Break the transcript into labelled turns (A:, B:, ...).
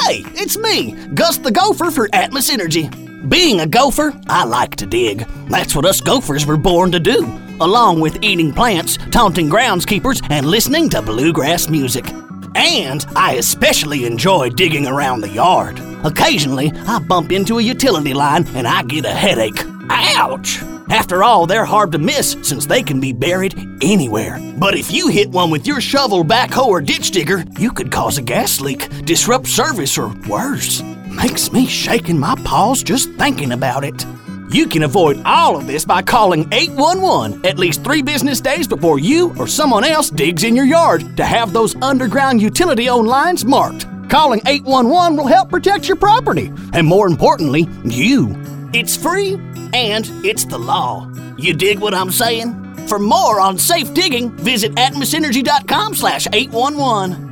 A: Hey, it's me, Gus the Gopher for Atmos Energy. Being a gopher, I like to dig. That's what us gophers were born to do, along with eating plants, taunting groundskeepers, and listening to bluegrass music. And I especially enjoy digging around the yard. Occasionally, I bump into a utility line and I get a headache. Ouch! After all, they're hard to miss since they can be buried anywhere. But if you hit one with your shovel, backhoe, or ditch digger, you could cause a gas leak, disrupt service, or worse. Makes me shake in my paws just thinking about it. You can avoid all of this by calling 811 at least 3 business days before you or someone else digs in your yard to have those underground utility-owned lines marked. Calling 811 will help protect your property, and more importantly, you. It's free, and it's the law. You dig what I'm saying? For more on safe digging, visit atmosenergy.com/811.